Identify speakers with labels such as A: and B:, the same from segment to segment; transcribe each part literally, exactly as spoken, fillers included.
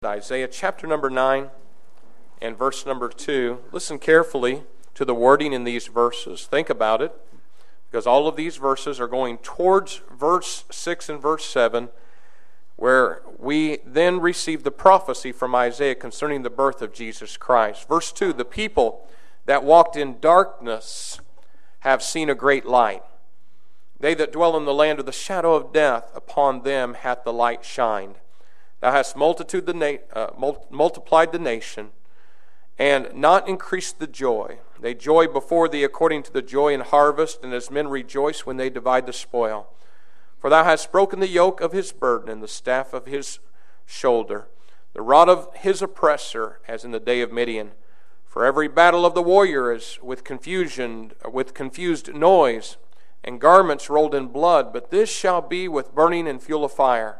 A: Isaiah chapter number nine and verse number two. Listen carefully to the wording in these verses. Think about it, because all of these verses are going towards verse six and verse seven, where we then receive the prophecy from Isaiah concerning the birth of Jesus Christ. Verse two, the people that walked in darkness have seen a great light. They that dwell in the land of the shadow of death, upon them hath the light shined. Thou hast multitude the na- uh, mul- multiplied the nation, and not increased the joy. They joy before thee according to the joy in harvest, and as men rejoice when they divide the spoil. For thou hast broken the yoke of his burden, and the staff of his shoulder, the rod of his oppressor, as in the day of Midian. For every battle of the warrior is with confusion, with confused noise, and garments rolled in blood, but this shall be with burning and fuel of fire.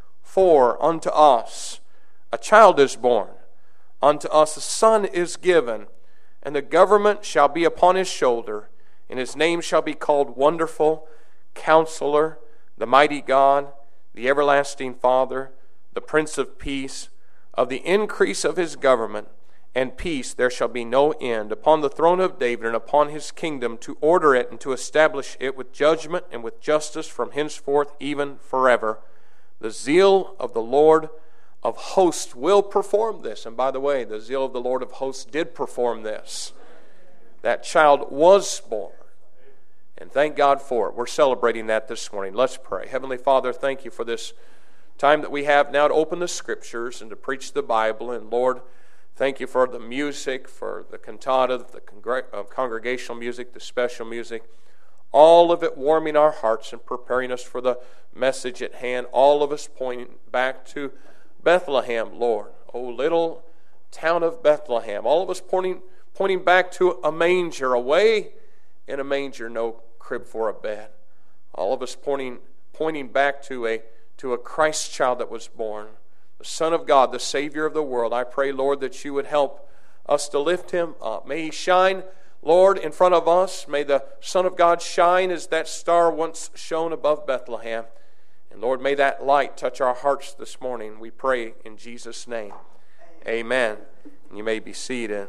A: For unto us a child is born, unto us a son is given, and the government shall be upon his shoulder, and his name shall be called Wonderful, Counselor, the Mighty God, the Everlasting Father, the Prince of Peace. Of the increase of his government and peace there shall be no end, upon the throne of David and upon his kingdom, to order it and to establish it with judgment and with justice from henceforth even forever. The zeal of the Lord of hosts will perform this. And by the way, the zeal of the Lord of hosts did perform this. That child was born. And thank God for it. We're celebrating that this morning. Let's pray. Heavenly Father, thank you for this time that we have now to open the Scriptures and to preach the Bible. And Lord, thank you for the music, for the cantata, the congr- uh, congregational music, the special music. All of it warming our hearts and preparing us for the message at hand. All of us pointing back to Bethlehem, Lord. Oh, little town of Bethlehem. All of us pointing, pointing back to a manger, away in a manger, no crib for a bed. All of us pointing, pointing back to a, to a Christ child that was born, the Son of God, the Savior of the world. I pray, Lord, that you would help us to lift him up. May he shine, Lord, in front of us. May the Son of God shine as that star once shone above Bethlehem. And Lord, may that light touch our hearts this morning. We pray in Jesus' name. Amen. And you may be seated.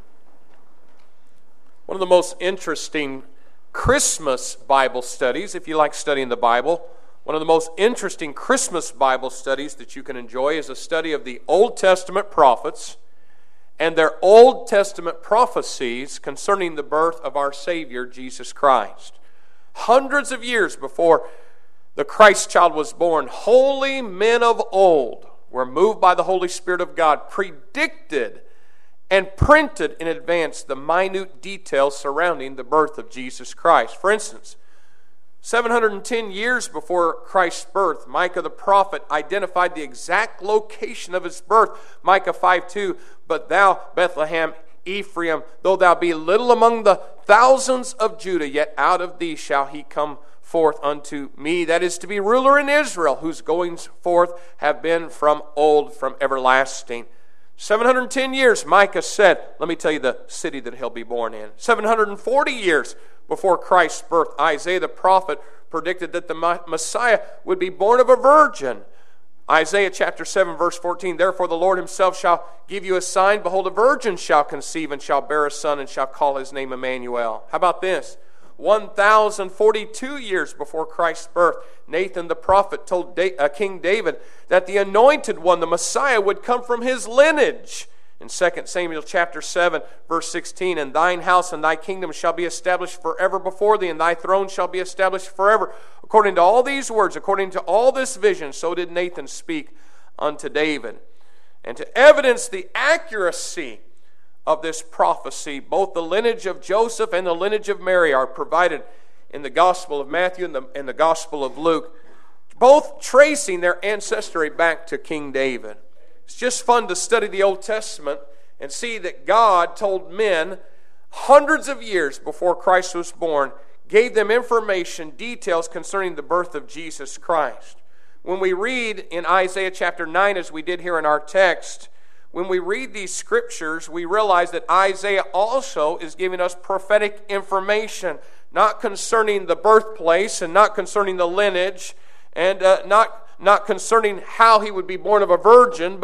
A: One of the most interesting Christmas Bible studies, if you like studying the Bible, one of the most interesting Christmas Bible studies that you can enjoy is a study of the Old Testament prophets and their Old Testament prophecies concerning the birth of our Savior, Jesus Christ. Hundreds of years before the Christ child was born, holy men of old were moved by the Holy Spirit of God, predicted and printed in advance the minute details surrounding the birth of Jesus Christ. For instance, seven hundred ten years before Christ's birth, Micah the prophet identified the exact location of his birth. Micah five two, but thou, Bethlehem, Ephraim, though thou be little among the thousands of Judah, yet out of thee shall he come forth unto me, that is to be ruler in Israel, whose goings forth have been from old, from everlasting. seven hundred ten years, Micah said, let me tell you the city that he'll be born in. seven hundred forty years before Christ's birth, Isaiah the prophet predicted that the Messiah would be born of a virgin. Isaiah chapter seven, verse fourteen, therefore the Lord himself shall give you a sign. Behold, a virgin shall conceive and shall bear a son and shall call his name Emmanuel. How about this? one thousand forty-two years before Christ's birth, Nathan the prophet told da- uh, King David that the anointed one, the Messiah, would come from his lineage. In Second Samuel chapter seven, verse sixteen, and thine house and thy kingdom shall be established forever before thee, and thy throne shall be established forever. According to all these words, according to all this vision, so did Nathan speak unto David. And to evidence the accuracy of this prophecy, both the lineage of Joseph and the lineage of Mary are provided in the Gospel of Matthew and the, and the Gospel of Luke, both tracing their ancestry back to King David. It's just fun to study the Old Testament and see that God told men hundreds of years before Christ was born, gave them information, details concerning the birth of Jesus Christ. When we read in Isaiah chapter nine, as we did here in our text, when we read these scriptures, we realize that Isaiah also is giving us prophetic information, not concerning the birthplace and not concerning the lineage and uh, not not concerning how he would be born of a virgin, but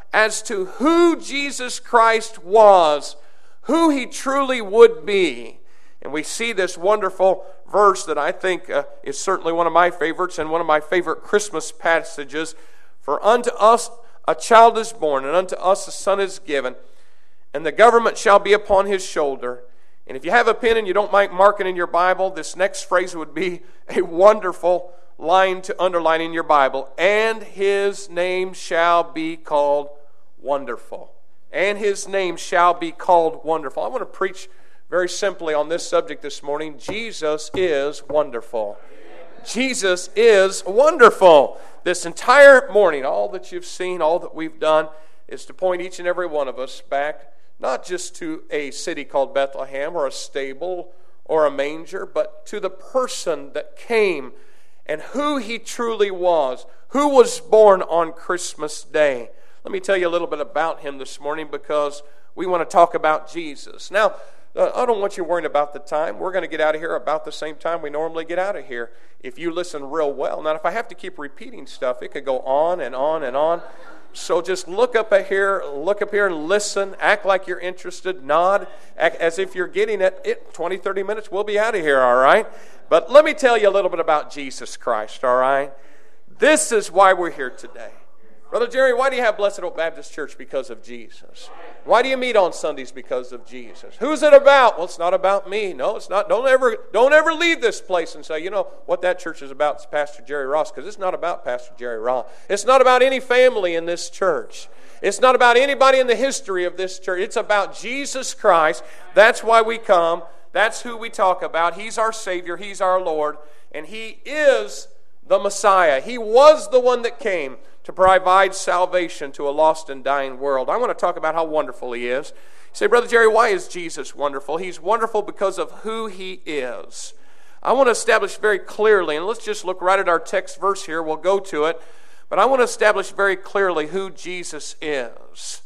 A: as to who Jesus Christ was, who he truly would be. And we see this wonderful verse that I think uh, is certainly one of my favorites and one of my favorite Christmas passages. For unto us a child is born, and unto us a son is given, and the government shall be upon his shoulder. And if you have a pen and you don't mind marking in your Bible, this next phrase would be a wonderful line to underline in your Bible. And his name shall be called Wonderful. And his name shall be called Wonderful. I want to preach very simply on this subject this morning. Jesus is wonderful. Jesus is wonderful. This entire morning, all that you've seen, all that we've done, is to point each and every one of us back, not just to a city called Bethlehem or a stable or a manger, but to the person that came and who he truly was, who was born on Christmas Day. Let me tell you a little bit about him this morning because we want to talk about Jesus. Now, Uh, I don't want you worrying about the time. We're going to get out of here about the same time we normally get out of here if you listen real well. Now, if I have to keep repeating stuff, it could go on and on and on. So just look up here, look up here and listen. Act like you're interested. Nod act as if you're getting it. It twenty, thirty minutes, we'll be out of here, all right? But let me tell you a little bit about Jesus Christ, all right? This is why we're here today. Brother Jerry, why do you have Blessed Hope Baptist Church? Because of Jesus. Why do you meet on Sundays? Because of Jesus. Who's it about? Well, it's not about me. No, it's not. Don't ever, don't ever leave this place and say, you know, what that church is about is Pastor Jerry Ross, because it's not about Pastor Jerry Ross. It's not about any family in this church. It's not about anybody in the history of this church. It's about Jesus Christ. That's why we come. That's who we talk about. He's our Savior. He's our Lord. And He is the Messiah. He was the one that came to provide salvation to a lost and dying world. I want to talk about how wonderful He is. You say, Brother Jerry, why is Jesus wonderful? He's wonderful because of who He is. I want to establish very clearly, and let's just look right at our text verse here. We'll go to it. But I want to establish very clearly who Jesus is.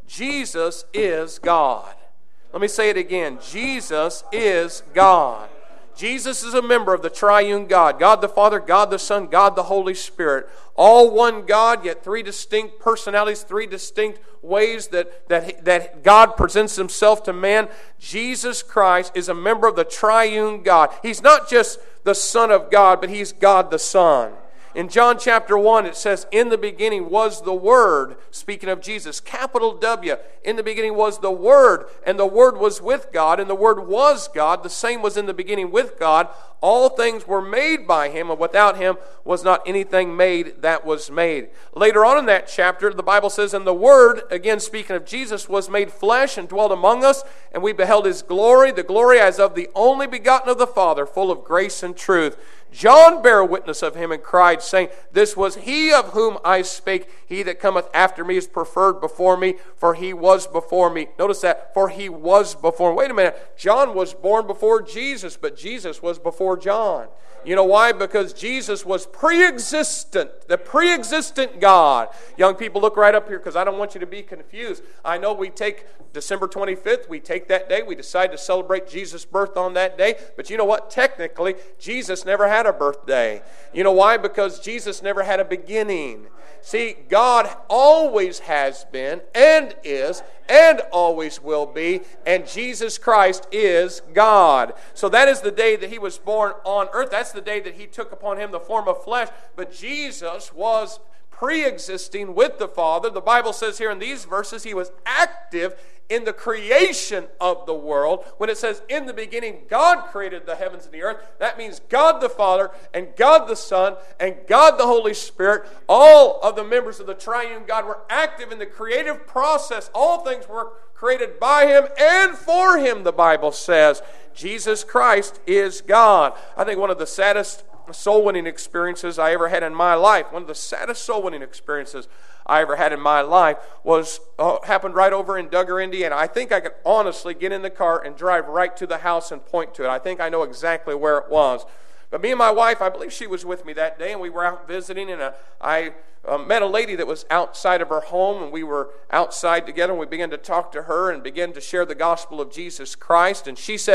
A: Jesus is God. Let me say it again. Jesus is God. Jesus is a member of the triune God. God the Father, God the Son, God the Holy Spirit. All one God, yet three distinct personalities, three distinct ways that, that, that God presents Himself to man. Jesus Christ is a member of the triune God. He's not just the Son of God, but He's God the Son. In John chapter one, it says, in the beginning was the Word, speaking of Jesus, capital W. In the beginning was the Word, and the Word was with God, and the Word was God. The same was in the beginning with God. All things were made by Him, and without Him was not anything made that was made. Later on in that chapter, the Bible says, and the Word, again speaking of Jesus, was made flesh and dwelt among us, and we beheld His glory, the glory as of the only begotten of the Father, full of grace and truth. John bare witness of Him and cried, saying, this was He of whom I spake. He that cometh after me is preferred before me, for He was before me. Notice that, for He was before me. Wait a minute. John was born before Jesus, but Jesus was before John. You know why? Because Jesus was pre-existent, the pre-existent God. Young people, look right up here because I don't want you to be confused. I know we take December twenty-fifth, we take that day, we decide to celebrate Jesus' birth on that day, but you know what? Technically, Jesus never had a birthday. You know why? Because Jesus never had a beginning. See, God always has been and is and always will be, and Jesus Christ is God. So that is the day that He was born on earth. That's the day that He took upon Him the form of flesh. But Jesus was pre-existing with the Father. The Bible says here in these verses He was active in the creation of the world. When it says, in the beginning, God created the heavens and the earth, that means God the Father and God the Son and God the Holy Spirit, all of the members of the triune God were active in the creative process. All things were created by Him and for Him, the Bible says. Jesus Christ is God. I think one of the saddest soul-winning experiences I ever had in my life, one of the saddest soul-winning experiences I ever had in my life was uh, happened right over in Duggar, Indiana. I think I could honestly get in the car and drive right to the house and point to it. I think I know exactly where it was. But me and my wife, I believe she was with me that day, and we were out visiting, and uh, I uh, met a lady that was outside of her home, and we were outside together, and we began to talk to her and began to share the gospel of Jesus Christ. And she said,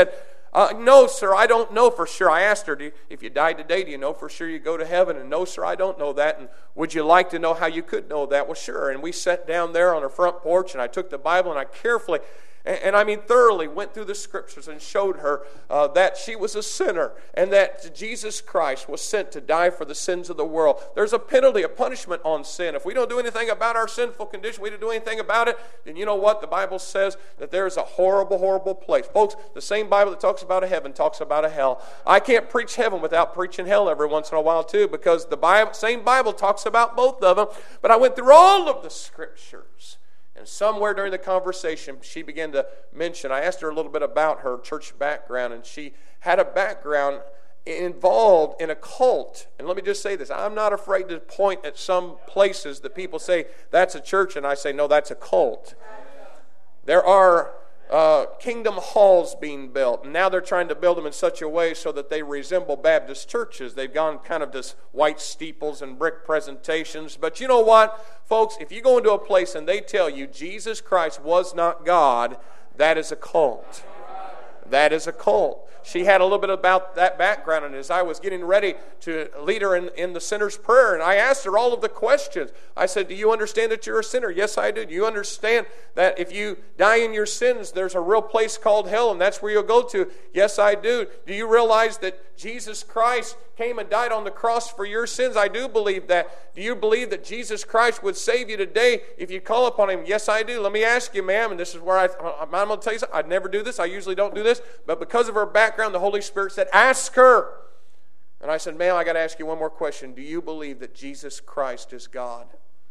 A: Uh, no, sir, I don't know for sure. I asked her, do you, if you died today, do you know for sure you go to heaven? And no, sir, I don't know that. And would you like to know how you could know that? Well, sure. And we sat down there on her front porch, and I took the Bible, and I carefully, and, and I mean thoroughly, went through the Scriptures and showed her uh, that she was a sinner and that Jesus Christ was sent to die for the sins of the world. There's a penalty, a punishment on sin. If we don't do anything about our sinful condition, we don't do anything about it, then you know what? The Bible says that there's a horrible, horrible place. Folks, the same Bible that talks about a heaven talks about a hell. I can't preach heaven without preaching hell every once in a while too, because the Bible, same Bible talks about both of them. But I went through all of the Scriptures. And somewhere during the conversation, she began to mention, I asked her a little bit about her church background, and she had a background involved in a cult. And let me just say this, I'm not afraid to point at some places that people say, that's a church, and I say, no, that's a cult. There are uh, kingdom halls being built, and now they're trying to build them in such a way so that they resemble Baptist churches. They've gone kind of just white steeples and brick presentations. But you know what, folks, if you go into a place and they tell you Jesus Christ was not God, that is a cult. That is a cult. She had a little bit about that background, and as I was getting ready to lead her in, in the sinner's prayer, and I asked her all of the questions. I said, do you understand that you're a sinner? Yes, I do. Do you understand that if you die in your sins, there's a real place called hell, and that's where you'll go to? Yes, I do. Do you realize that Jesus Christ came and died on the cross for your sins? I do believe that. Do you believe that Jesus Christ would save you today if you call upon Him? Yes, I do. Let me ask you, ma'am, and this is where I, I'm going to tell you something. I'd never do this. I usually don't do this. But because of her background, the Holy Spirit said, ask her. And I said, ma'am, I got to ask you one more question. Do you believe that Jesus Christ is God?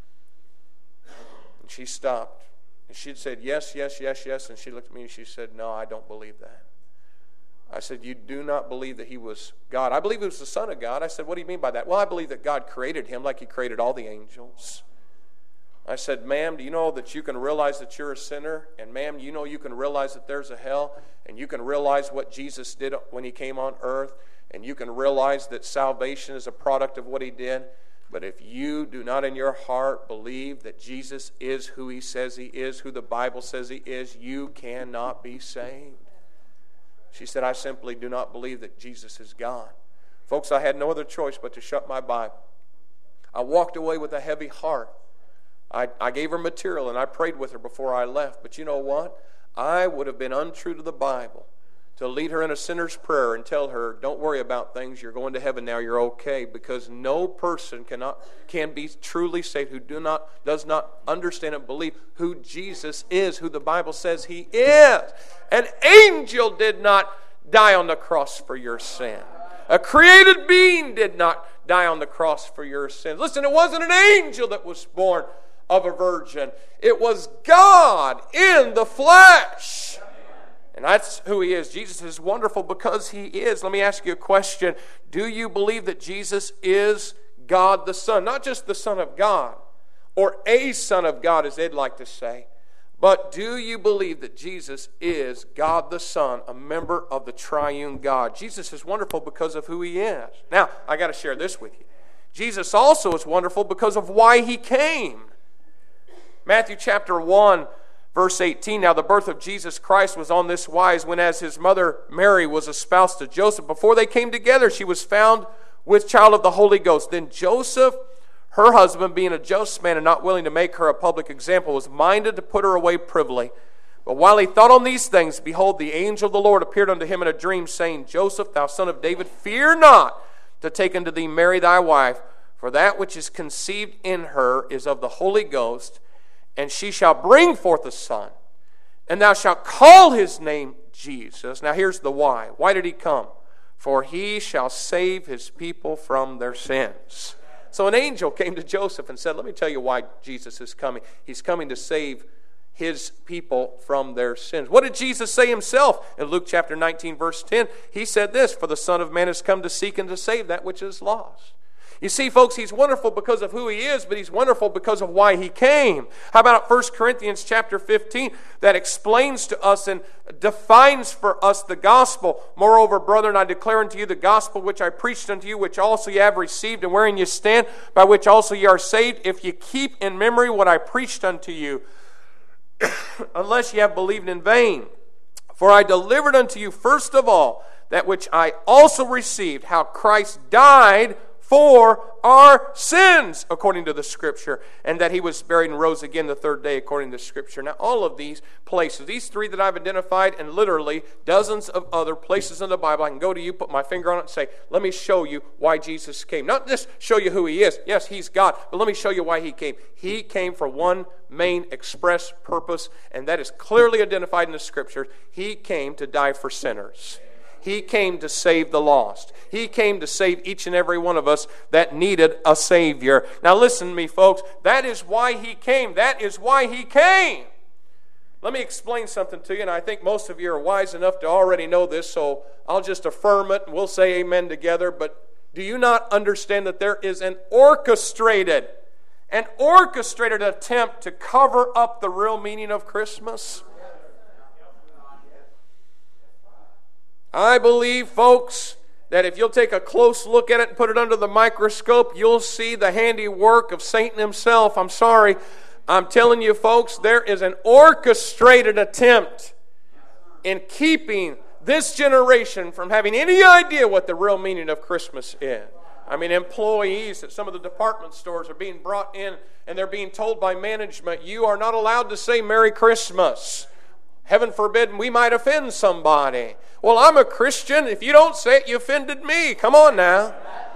A: And she stopped. And she said, yes, yes, yes, yes. And she looked at me and she said, no, I don't believe that. I said, you do not believe that He was God? I believe He was the Son of God. I said, what do you mean by that? Well, I believe that God created Him like He created all the angels. I said, ma'am, do you know that you can realize that you're a sinner? And ma'am, you know you can realize that there's a hell? And you can realize what Jesus did when He came on earth? And you can realize that salvation is a product of what He did? But if you do not in your heart believe that Jesus is who He says He is, who the Bible says He is, you cannot be saved. She said, I simply do not believe that Jesus is God. Folks, I had no other choice but to shut my Bible. I walked away with a heavy heart. I, I gave her material and I prayed with her before I left. But you know what? I would have been untrue to the Bible to lead her in a sinner's prayer and tell her, don't worry about things, you're going to heaven now, you're okay, because no person cannot can be truly saved who do not does not understand and believe who Jesus is, who the Bible says He is. An angel did not die on the cross for your sin. A created being did not die on the cross for your sins. Listen, it wasn't an angel that was born of a virgin. It was God in the flesh. And that's who He is. Jesus is wonderful because He is. Let me ask you a question. Do you believe that Jesus is God the Son? Not just the Son of God, or a Son of God, as they'd like to say. But do you believe that Jesus is God the Son, a member of the triune God? Jesus is wonderful because of who He is. Now, I got to share this with you. Jesus also is wonderful because of why He came. Matthew chapter one, verse eighteen, now the birth of Jesus Christ was on this wise, when as His mother Mary was espoused to Joseph, before they came together, she was found with child of the Holy Ghost. Then Joseph, her husband, being a just man and not willing to make her a public example, was minded to put her away privily. But while he thought on these things, behold, the angel of the Lord appeared unto him in a dream, saying, Joseph, thou son of David, fear not to take unto thee Mary thy wife, for that which is conceived in her is of the Holy Ghost, and she shall bring forth a son, and thou shalt call his name Jesus. Now here's the why. Why did He come? For He shall save His people from their sins. So an angel came to Joseph and said, let me tell you why Jesus is coming. He's coming to save His people from their sins. What did Jesus say Himself? In Luke chapter nineteen, verse ten, He said this, for the Son of Man has come to seek and to save that which is lost. You see, folks, He's wonderful because of who He is, but He's wonderful because of why He came. How about First Corinthians chapter fifteen that explains to us and defines for us the gospel? Moreover, brethren, I declare unto you the gospel which I preached unto you, which also ye have received, and wherein ye stand, by which also ye are saved, if ye keep in memory what I preached unto you, unless ye have believed in vain. For I delivered unto you first of all that which I also received, how Christ died for our sins, according to the Scripture, and that He was buried and rose again the third day, according to the Scripture. Now, all of these places, these three that I've identified, and literally dozens of other places in the Bible, I can go to you, put my finger on it, and say, let me show you why Jesus came. Not just show you who He is. Yes, He's God, but let me show you why He came. He came for one main express purpose, and that is clearly identified in the Scriptures. He came to die for sinners. He came to save the lost. He came to save each and every one of us that needed a Savior. Now listen to me, folks. That is why He came. That is why He came. Let me explain something to you, and I think most of you are wise enough to already know this, so I'll just affirm it, and we'll say amen together. But do you not understand that there is an orchestrated, an orchestrated attempt to cover up the real meaning of Christmas? I believe, folks, that if you'll take a close look at it and put it under the microscope, you'll see the handiwork of Satan himself. I'm sorry. I'm telling you, folks, there is an orchestrated attempt in keeping this generation from having any idea what the real meaning of Christmas is. I mean, employees at some of the department stores are being brought in and they're being told by management, you are not allowed to say Merry Christmas. Heaven forbid we might offend somebody. Well, I'm a Christian. If you don't say it, you offended me. Come on now.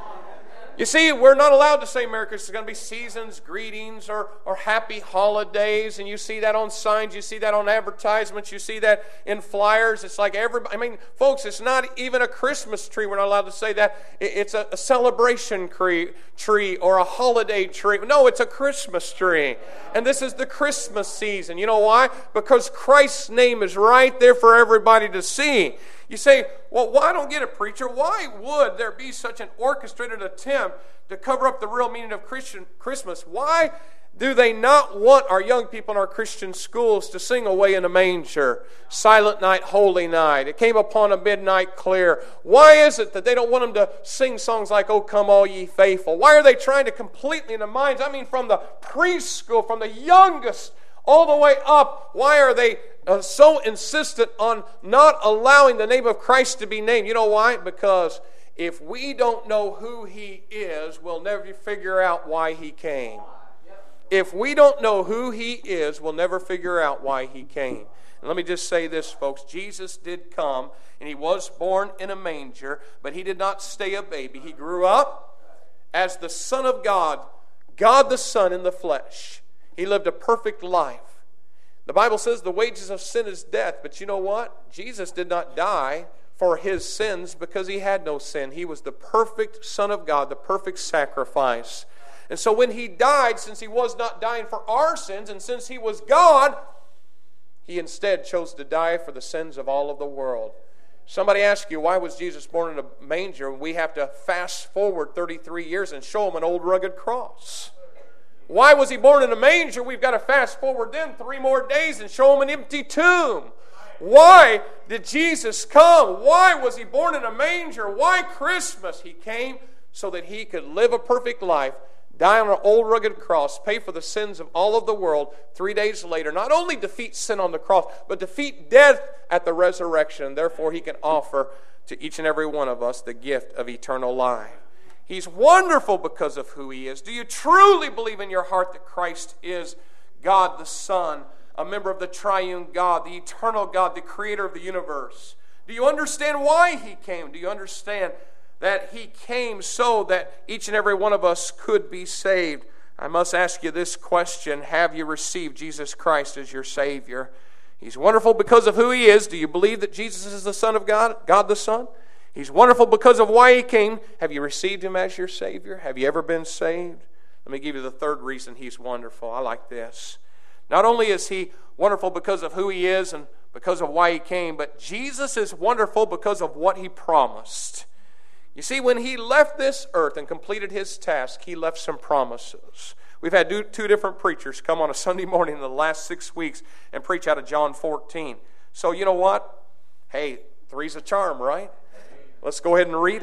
A: You see, we're not allowed to say Merry Christmas. It's going to be seasons, greetings, or, or happy holidays. And you see that on signs. You see that on advertisements. You see that in flyers. It's like everybody. I mean, folks, it's not even a Christmas tree. We're not allowed to say that. It's a, a celebration tree, tree or a holiday tree. No, it's a Christmas tree. And this is the Christmas season. You know why? Because Christ's name is right there for everybody to see. You say, well, why don't get it, preacher? Why would there be such an orchestrated attempt to cover up the real meaning of Christian Christmas? Why do they not want our young people in our Christian schools to sing Away in a Manger, Silent Night, Holy Night, It Came Upon a Midnight Clear? Why is it that they don't want them to sing songs like Oh Come All Ye Faithful? Why are they trying to completely in the minds, I mean from the preschool, from the youngest all the way up, why are they uh, so insistent on not allowing the name of Christ to be named? You know why? Because if we don't know who He is, we'll never figure out why He came. If we don't know who He is, we'll never figure out why He came. And let me just say this, folks. Jesus did come, and He was born in a manger, but He did not stay a baby. He grew up as the Son of God, God the Son in the flesh. He lived a perfect life. The Bible says the wages of sin is death, but you know what? Jesus did not die for His sins because He had no sin. He was the perfect Son of God, the perfect sacrifice. And so when He died, since He was not dying for our sins, and since He was God, He instead chose to die for the sins of all of the world. Somebody asks you, why was Jesus born in a manger? We have to fast forward thirty-three years and show them an old rugged cross. Why was He born in a manger? We've got to fast forward then three more days and show them an empty tomb. Why did Jesus come? Why was He born in a manger? Why Christmas? He came so that He could live a perfect life, die on an old rugged cross, pay for the sins of all of the world. Three days later, not only defeat sin on the cross, but defeat death at the resurrection. Therefore, He can offer to each and every one of us the gift of eternal life. He's wonderful because of who He is. Do you truly believe in your heart that Christ is God the Son, a member of the triune God, the eternal God, the creator of the universe? Do you understand why He came? Do you understand that He came so that each and every one of us could be saved? I must ask you this question. Have you received Jesus Christ as your Savior? He's wonderful because of who He is. Do you believe that Jesus is the Son of God, God the Son? He's wonderful because of why He came. Have you received Him as your Savior? Have you ever been saved? Let me give you the third reason He's wonderful. I like this. Not only is He wonderful because of who He is and because of why He came, but Jesus is wonderful because of what He promised. You see, when He left this earth and completed His task, He left some promises. We've had two different preachers come on a Sunday morning in the last six weeks and preach out of John fourteen. So you know what? Hey, three's a charm, right? Let's go ahead and read it.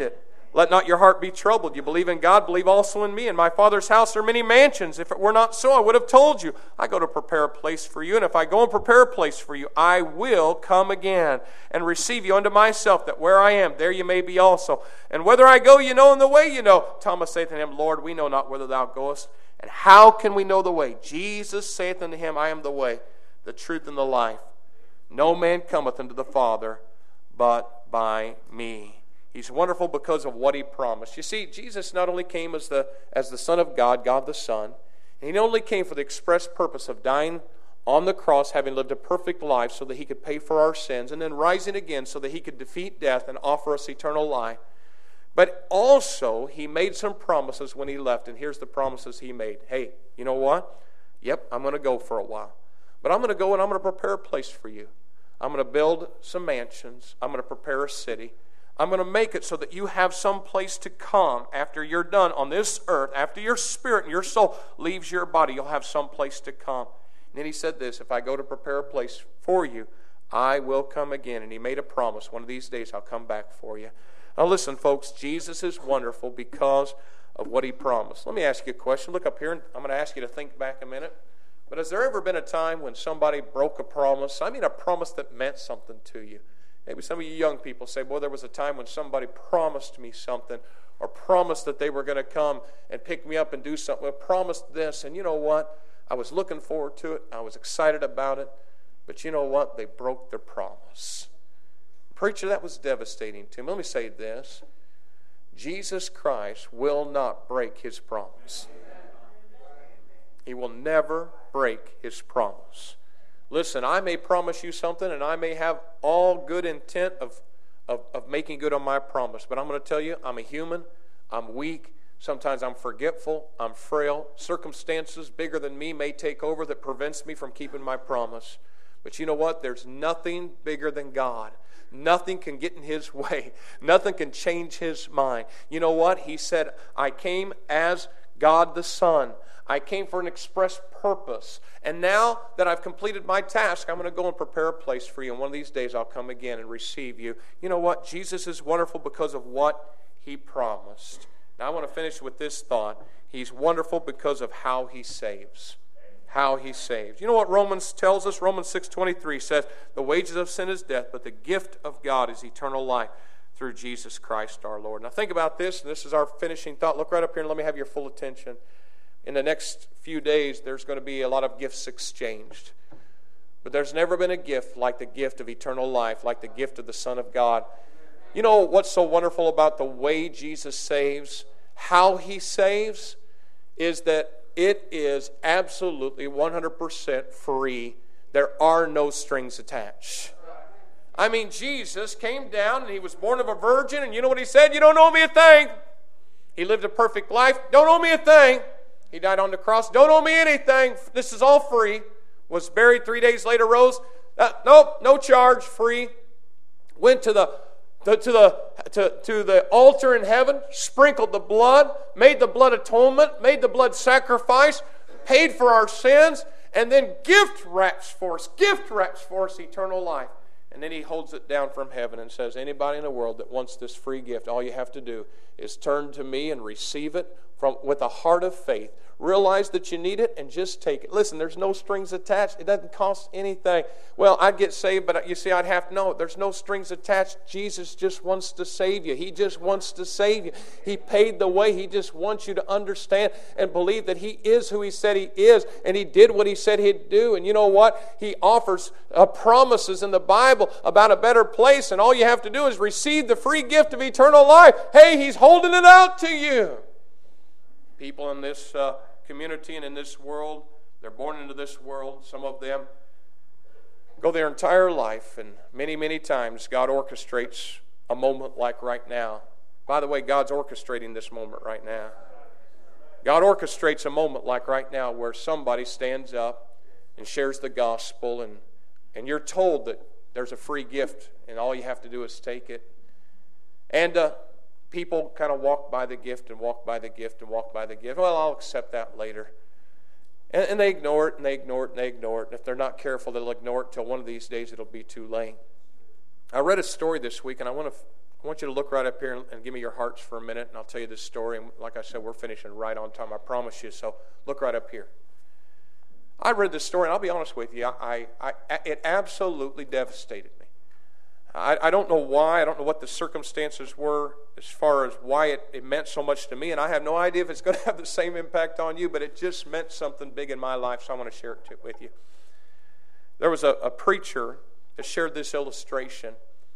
A: Let not your heart be troubled. You believe in God, believe also in me. In my Father's house are many mansions. If it were not so, I would have told you. I go to prepare a place for you. And if I go and prepare a place for you, I will come again and receive you unto myself, that where I am, there you may be also. And whither I go, you know, and the way you know. Thomas saith unto him, Lord, we know not whither thou goest. And how can we know the way? Jesus saith unto him, I am the way, the truth, and the life. No man cometh unto the Father but by me. He's wonderful because of what he promised. You see, Jesus not only came as the, as the Son of God, God the Son, and he not only came for the express purpose of dying on the cross, having lived a perfect life so that he could pay for our sins, and then rising again so that he could defeat death and offer us eternal life, but also he made some promises when he left, and here's the promises he made. Hey, you know what? Yep, I'm going to go for a while, but I'm going to go and I'm going to prepare a place for you. I'm going to build some mansions. I'm going to prepare a city. I'm going to make it so that you have some place to come after you're done on this earth, after your spirit and your soul leaves your body. You'll have some place to come. And then he said this, if I go to prepare a place for you, I will come again. And he made a promise. One of these days I'll come back for you. Now listen, folks, Jesus is wonderful because of what he promised. Let me ask you a question. Look up here, and I'm going to ask you to think back a minute. But has there ever been a time when somebody broke a promise? I mean a promise that meant something to you. Maybe some of you young people say, boy, there was a time when somebody promised me something, or promised that they were going to come and pick me up and do something, or promised this, and you know what? I was looking forward to it. I was excited about it. But you know what? They broke their promise. Preacher, that was devastating to me. Let me say this. Jesus Christ will not break his promise. He will never break his promise. Listen, I may promise you something, and I may have all good intent of, of, of making good on my promise. But I'm going to tell you, I'm a human. I'm weak. Sometimes I'm forgetful. I'm frail. Circumstances bigger than me may take over that prevents me from keeping my promise. But you know what? There's nothing bigger than God. Nothing can get in his way. Nothing can change his mind. You know what? He said, I came as God the Son. I came for an express purpose. And now that I've completed my task, I'm going to go and prepare a place for you. And one of these days I'll come again and receive you. You know what? Jesus is wonderful because of what he promised. Now I want to finish with this thought. He's wonderful because of how he saves. How he saves. You know what Romans tells us? Romans six twenty-three says, the wages of sin is death, but the gift of God is eternal life through Jesus Christ our Lord. Now think about this, and this is our finishing thought. Look right up here and let me have your full attention. In the next few days, there's going to be a lot of gifts exchanged. But there's never been a gift like the gift of eternal life, like the gift of the Son of God. You know what's so wonderful about the way Jesus saves, how he saves, is that it is absolutely one hundred percent free. There are no strings attached. I mean, Jesus came down and he was born of a virgin, and you know what he said? You don't owe me a thing. He lived a perfect life. Don't owe me a thing. He died on the cross. Don't owe me anything. This is all free. Was buried three days later, rose. Uh, nope, no charge, free. Went to the to, to the to, to the altar in heaven, sprinkled the blood, made the blood atonement, made the blood sacrifice, paid for our sins, and then gift wraps for us, gift wraps for us eternal life. And then he holds it down from heaven and says, anybody in the world that wants this free gift, all you have to do is turn to me and receive it from with a heart of faith. Realize that you need it and just take it. Listen, there's no strings attached. It doesn't cost anything. Well, I'd get saved, but you see, I'd have to know there's no strings attached. Jesus just wants to save you. He just wants to save you. He paid the way. He just wants you to understand and believe that he is who he said he is, and he did what he said he'd do. And you know what? He offers uh, promises in the Bible about a better place, and all you have to do is receive the free gift of eternal life. Hey, he's holding it out to you. People in this uh, community and in this world, they're born into this world. Some of them go their entire life, and many, many times God orchestrates a moment like right now. By the way, God's orchestrating this moment right now. God orchestrates a moment like right now where somebody stands up and shares the gospel, and, and you're told that there's a free gift, and all you have to do is take it. And uh, people kind of walk by the gift and walk by the gift and walk by the gift. Well, I'll accept that later. And, and they ignore it and they ignore it and they ignore it. And if they're not careful, they'll ignore it till one of these days it'll be too late. I read a story this week, and I want to I want you to look right up here and, and give me your hearts for a minute, and I'll tell you this story. And like I said, we're finishing right on time, I promise you. So look right up here. I read this story, and I'll be honest with you, I, I, I, it absolutely devastated me. I, I don't know why. I don't know what the circumstances were as far as why it, it meant so much to me, and I have no idea if it's going to have the same impact on you, but it just meant something big in my life, so I want to share it to, with you. There was a, a preacher that shared this illustration,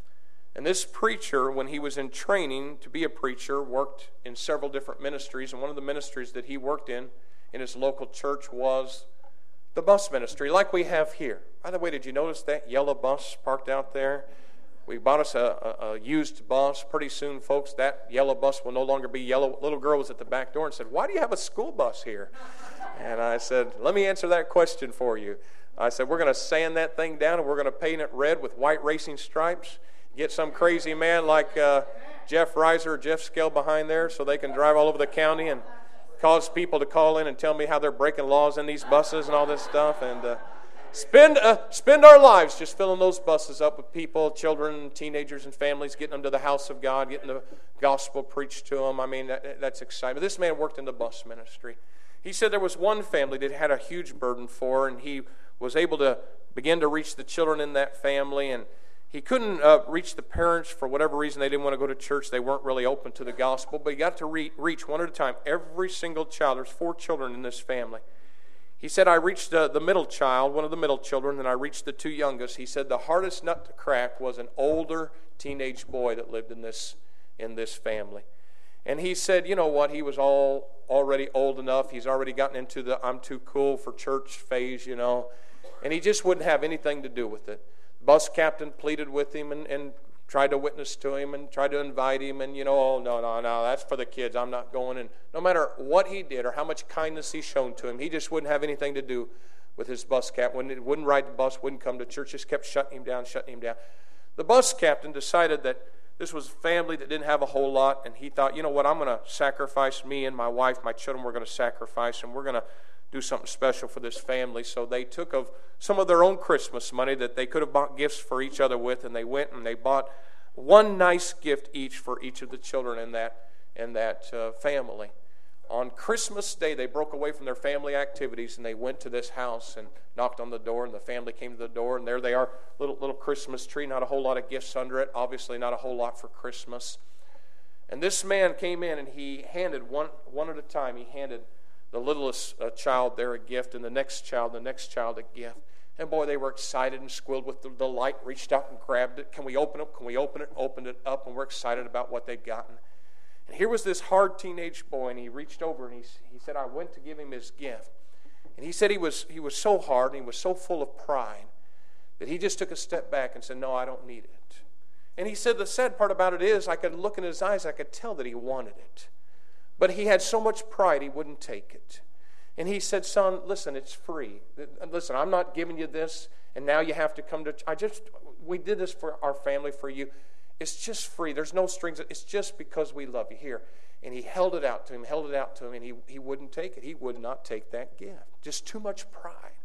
A: and this preacher, when he was in training to be a preacher, worked in several different ministries, and one of the ministries that he worked in in his local church was the bus ministry, like we have here. By the way, did you notice that yellow bus parked out there? We bought us a, a, a used bus. Pretty soon, folks, that yellow bus will no longer be yellow. A little girl was at the back door and said, "Why do you have a school bus here?" And I said, "Let me answer that question for you." I said, "We're going to sand that thing down, and we're going to paint it red with white racing stripes. Get some crazy man like uh, Jeff Reiser or Jeff Skell behind there so they can drive all over the county and cause people to call in and tell me how they're breaking laws in these buses and all this stuff, and uh, spend uh, spend our lives just filling those buses up with people, children, teenagers, and families, getting them to the house of God, getting the gospel preached to them. I mean, that, that's exciting." But this man worked in the bus ministry. He said there was one family that had a huge burden for, and he was able to begin to reach the children in that family, and he couldn't uh, reach the parents for whatever reason. They didn't want to go to church. They weren't really open to the gospel. But he got to re- reach one at a time every single child. There's four children in this family. He said, "I reached uh, the middle child, one of the middle children, and I reached the two youngest." He said the hardest nut to crack was an older teenage boy that lived in this in this family. And he said, you know what, he was all already old enough. He's already gotten into the I'm too cool for church phase, you know. And he just wouldn't have anything to do with it. Bus captain pleaded with him and, and tried to witness to him and tried to invite him, and, you know, "Oh, no, no, no, that's for the kids. I'm not going." And no matter what he did or how much kindness he shown to him, he just wouldn't have anything to do with his bus captain. Wouldn't, wouldn't ride the bus, wouldn't come to church, just kept shutting him down, shutting him down. The bus captain decided that this was a family that didn't have a whole lot, and he thought, you know what, I'm going to sacrifice me and my wife, my children, we're going to sacrifice, and we're going to do something special for this family. So they took of some of their own Christmas money that they could have bought gifts for each other with, and they went and they bought one nice gift each for each of the children in that in that uh, family. On Christmas Day, they broke away from their family activities, and they went to this house and knocked on the door, and the family came to the door, and there they are, little little Christmas tree, not a whole lot of gifts under it, obviously not a whole lot for Christmas. And this man came in, and he handed one one at a time, he handed the littlest uh, child there a gift, and the next child, the next child a gift. And boy, they were excited and squilled with delight, reached out and grabbed it. "Can we open it? Can we open it?" Opened it up, and we're excited about what they'd gotten. And here was this hard teenage boy, and he reached over and he, he said, I went to give him his gift. And he said he was he was so hard and he was so full of pride that he just took a step back and said, "No, I don't need it." And he said the sad part about it is I could look in his eyes, I could tell that he wanted it. But he had so much pride he wouldn't take it. And he said, "Son, listen, it's free. Listen, I'm not giving you this, and now you have to come to, I just, we did this for our family, for you. It's just free. There's no strings. It's just because we love you. Here." And he held it out to him, held it out to him, and he, he wouldn't take it. He would not take that gift. Just too much pride.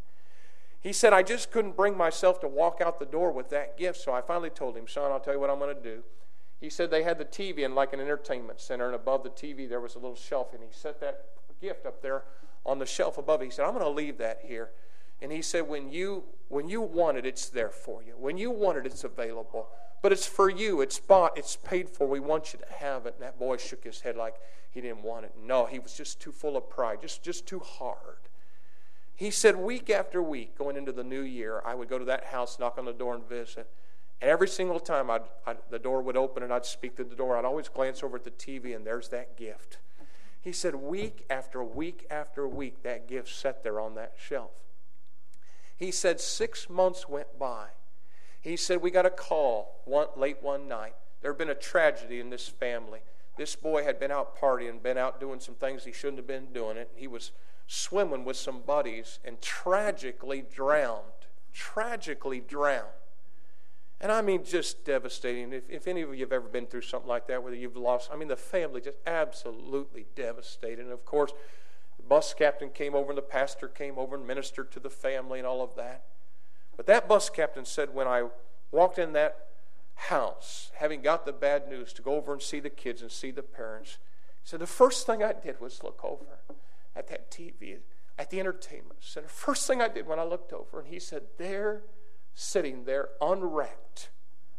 A: He said, "I just couldn't bring myself to walk out the door with that gift, so I finally told him, son, I'll tell you what I'm going to do." He said they had the T V in like an entertainment center, and above the T V there was a little shelf, and he set that gift up there on the shelf above it. He said, "I'm going to leave that here." And he said, when you when you want it, it's there for you. When you want it, it's available. But it's for you. It's bought. It's paid for. We want you to have it. And that boy shook his head like he didn't want it. No, he was just too full of pride, just, just too hard. He said week after week, going into the new year, I would go to that house, knock on the door, and visit. And every single time I'd, I'd, the door would open and I'd speak to the door, I'd always glance over at the T V, and there's that gift. He said week after week after week, that gift sat there on that shelf. He said six months went by. He said we got a call one, late one night. There had been a tragedy in this family. This boy had been out partying, been out doing some things he shouldn't have been doing it. He was swimming with some buddies and tragically drowned. Tragically drowned. And I mean, just devastating. If, if any of you have ever been through something like that, whether you've lost, I mean, the family just absolutely devastated. And of course, the bus captain came over and the pastor came over and ministered to the family and all of that. But that bus captain said when I walked in that house, having got the bad news, to go over and see the kids and see the parents. He said, the first thing I did was look over at that T V, at the entertainment center. The first thing I did when I looked over, and he said, there, sitting there, unwrapped,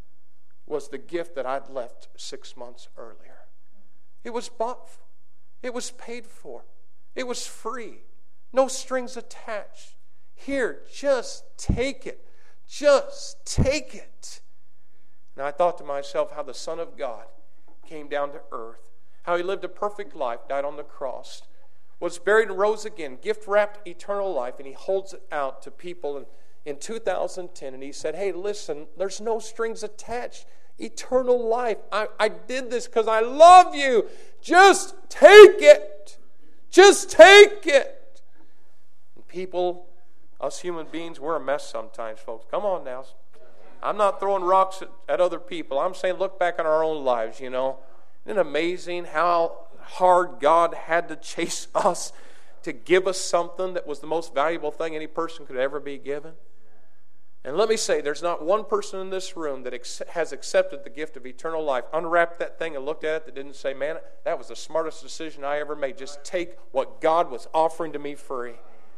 A: was the gift that I'd left six months earlier. It was bought for. It was paid for. It was free. No strings attached. Here, just take it. Just take it. And I thought to myself how the Son of God came down to earth, how he lived a perfect life, died on the cross, was buried and rose again, gift-wrapped eternal life, and he holds it out to people in, in two thousand ten, and he said, hey, listen, there's no strings attached. Eternal life. I, I did this because I love you. Just take it. Just take it. And people, us human beings, we're a mess sometimes, folks. Come on now. I'm not throwing rocks at, at other people. I'm saying look back on our own lives, you know. Isn't it amazing how hard God had to chase us to give us something that was the most valuable thing any person could ever be given? And let me say, there's not one person in this room that ex- has accepted the gift of eternal life, unwrapped that thing and looked at it, that didn't say, man, that was the smartest decision I ever made. Just take what God was offering to me free.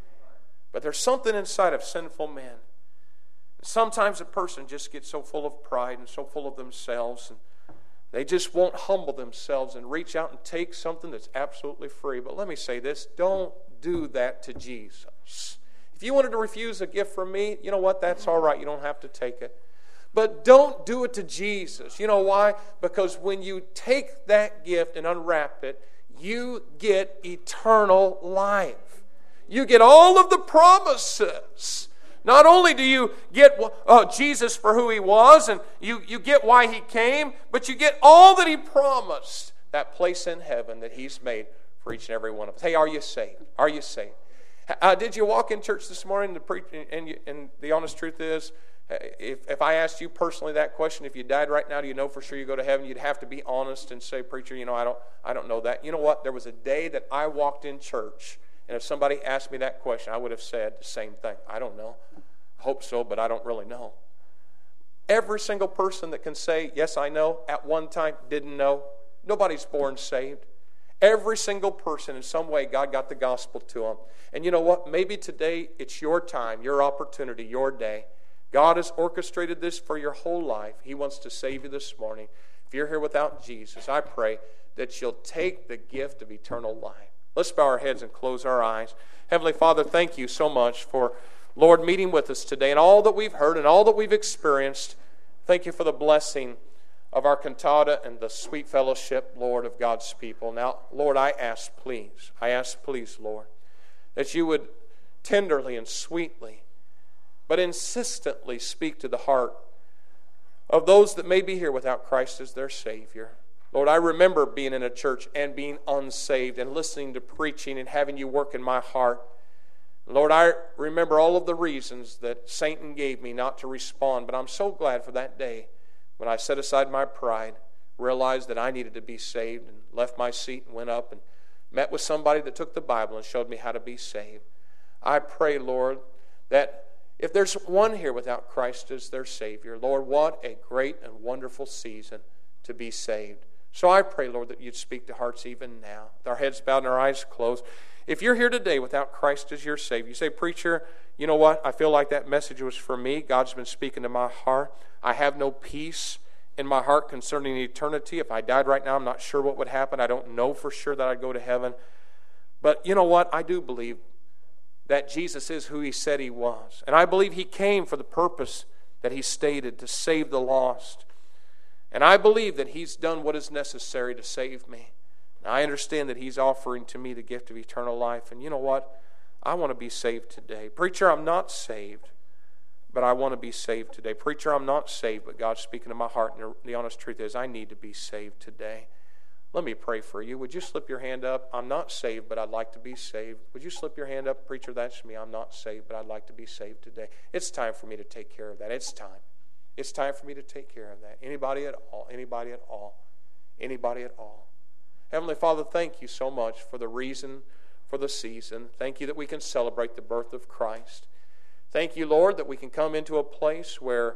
A: But there's something inside of sinful men. Sometimes a person just gets so full of pride and so full of themselves, and they just won't humble themselves and reach out and take something that's absolutely free. But let me say this, don't do that to Jesus. If you wanted to refuse a gift from me, you know what? That's all right. You don't have to take it. But don't do it to Jesus. You know why? Because when you take that gift and unwrap it, you get eternal life. You get all of the promises. Not only do you get uh, Jesus for who he was, and you, you get why he came, but you get all that he promised, that place in heaven that he's made for each and every one of us. Hey, are you saved? Are you saved? Uh, did you walk in church this morning to preach? And, you, and the honest truth is, if, if I asked you personally that question, if you died right now, do you know for sure you go to heaven? You'd have to be honest and say, preacher, you know, I don't, I don't know that. You know what? There was a day that I walked in church, and if somebody asked me that question, I would have said the same thing. I don't know. I hope so, but I don't really know. Every single person that can say, yes, I know, at one time didn't know. Nobody's born saved. Every single person, in some way, God got the gospel to them. And you know what? Maybe today it's your time, your opportunity, your day. God has orchestrated this for your whole life. He wants to save you this morning. If you're here without Jesus, I pray that you'll take the gift of eternal life. Let's bow our heads and close our eyes. Heavenly Father, thank you so much for, Lord, meeting with us today and all that we've heard and all that we've experienced. Thank you for the blessing of our cantata and the sweet fellowship, Lord, of God's people. Now, Lord, I ask, please, I ask, please, Lord, that you would tenderly and sweetly, but insistently speak to the heart of those that may be here without Christ as their Savior. Lord, I remember being in a church and being unsaved and listening to preaching and having you work in my heart. Lord, I remember all of the reasons that Satan gave me not to respond, but I'm so glad for that day when I set aside my pride, realized that I needed to be saved, and left my seat and went up and met with somebody that took the Bible and showed me how to be saved. I pray, Lord, that if there's one here without Christ as their Savior, Lord, what a great and wonderful season to be saved. So I pray, Lord, that you'd speak to hearts even now, with our heads bowed and our eyes closed. If you're here today without Christ as your Savior, you say, preacher, you know what? I feel like that message was for me. God's been speaking to my heart. I have no peace in my heart concerning eternity. If I died right now, I'm not sure what would happen. I don't know for sure that I'd go to heaven. But you know what? I do believe that Jesus is who he said he was. And I believe he came for the purpose that he stated, to save the lost. And I believe that he's done what is necessary to save me. And I understand that he's offering to me the gift of eternal life. And you know what? I want to be saved today. Preacher, I'm not saved, but I want to be saved today. Preacher, I'm not saved, but God's speaking to my heart. And the honest truth is, I need to be saved today. Let me pray for you. Would you slip your hand up? I'm not saved, but I'd like to be saved. Would you slip your hand up? Preacher, that's me. I'm not saved, but I'd like to be saved today. It's time for me to take care of that. It's time. It's time for me to take care of that. Anybody at all, anybody at all, anybody at all. Heavenly Father, thank you so much for the reason for the season. Thank you that we can celebrate the birth of Christ. Thank you, Lord, that we can come into a place where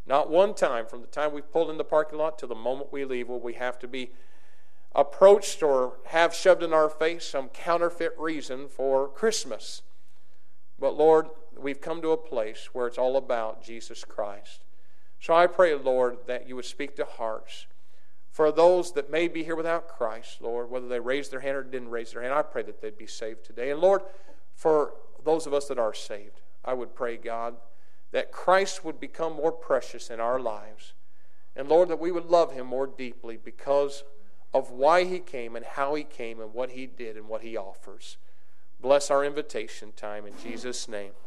A: Not one time from the time we've pulled in the parking lot to the moment we leave will we have to be approached or have shoved in our face some counterfeit reason for Christmas. But Lord, we've come to a place where it's all about Jesus Christ. So I pray, Lord, that you would speak to hearts. For those that may be here without Christ, Lord, whether they raised their hand or didn't raise their hand, I pray that they'd be saved today. And Lord, for those of us that are saved, I would pray, God, that Christ would become more precious in our lives. And Lord, that we would love him more deeply because of why he came and how he came and what he did and what he offers. Bless our invitation time in Jesus' name.